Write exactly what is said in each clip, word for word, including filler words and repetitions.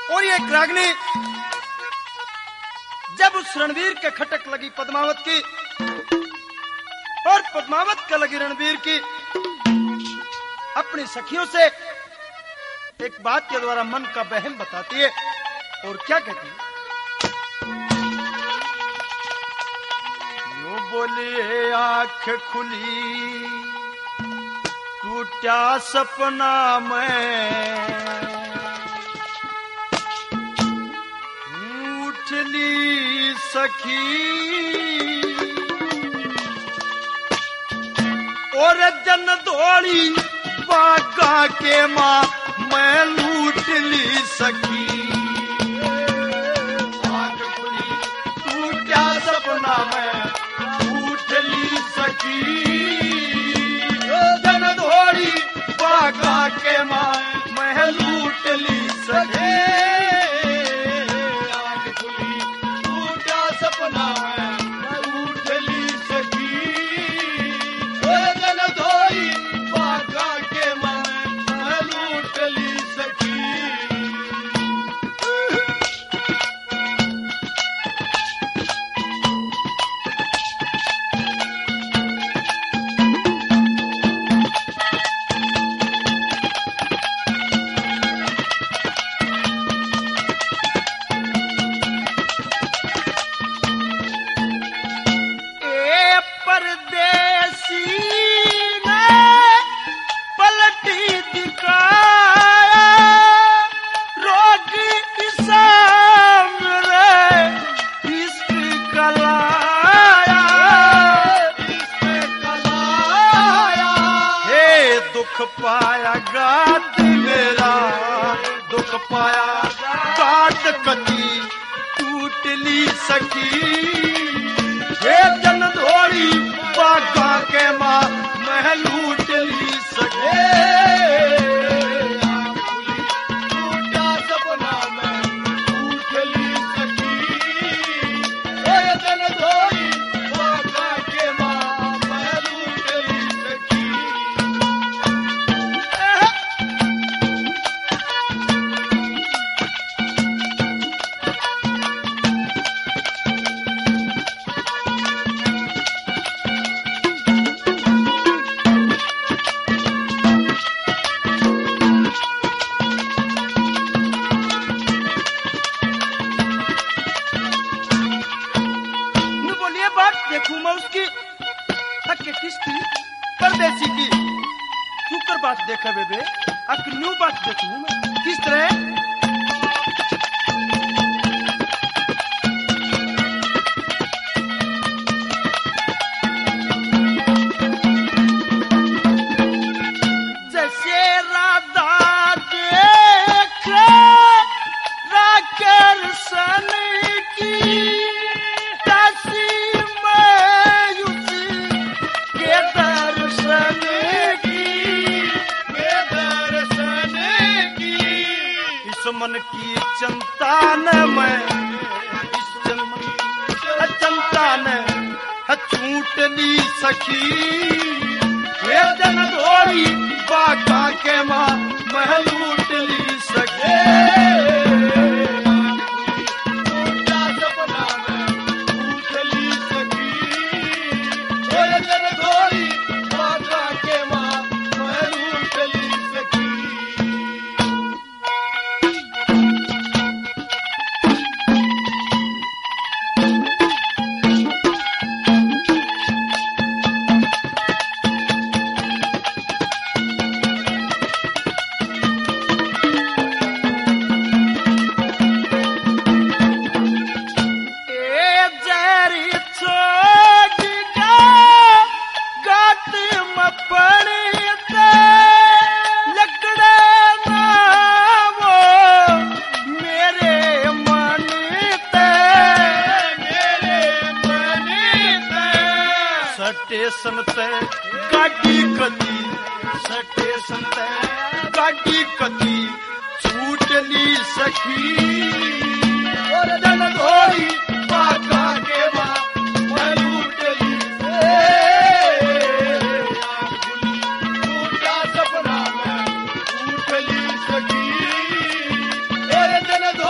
और ये रागनी जब उस रणवीर के खटक लगी पद्मावत की और पद्मावत का लगी रणवीर की, अपनी सखियों से एक बात के द्वारा मन का बहम बताती है। और क्या कहती है? यूं बोली आंख खुली टूटा सपना में, उठली सखी और जन दौड़ी बागा के माँ मैं लूट ली सखी। आंख खुली टूटा सपना में उठली सखी, जन दौड़ी बागा के माँ मैं लूट ली सखी। दुख पाया गात मेरा, दुख पाया गात कती टूटली सखी। हे जन धोड़ी बागा के माँ मैं लूट ली सखी। देखूं मैं उसकी हक के किस्ती परदेसी की तू कर बात देखा बेबे अक न्यू बात देखूं मैं किस तरह। जैसे राधा देखे राकर सन की मन की चिंता न मैं इस चिंता न छूट ली सखी। ये जन धोड़ी बागा के माँ मैं लूट ली सखी। स्टेशन ते गाड़ी कती स्टेशन ते गाड़ी कती छूट ली सखी। और जन धोड़ी बागा के माँ मैं लूट ली टूटा सपना में उठ ली सखी। और जन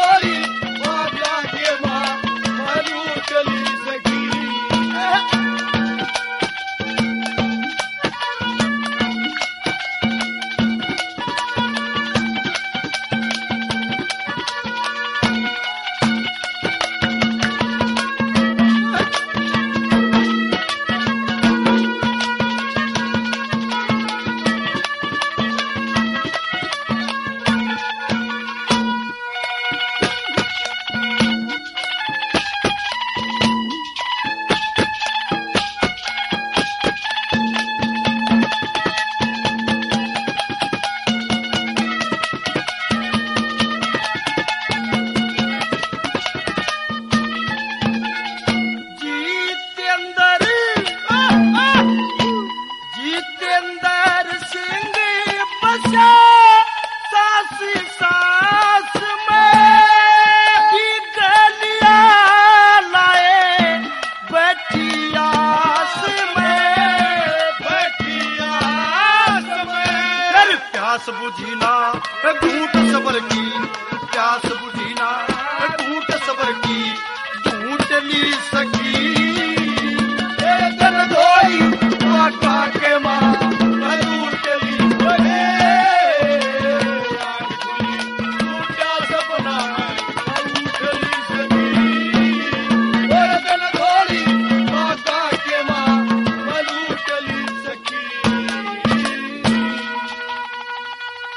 क्या सासी सास में की गलिया लाए बैठी आस में बैठी आस में फिर प्यास बुझी ना घूट सबर की प्यास बुझी ना घूट सबर की ढूंढ ली सखी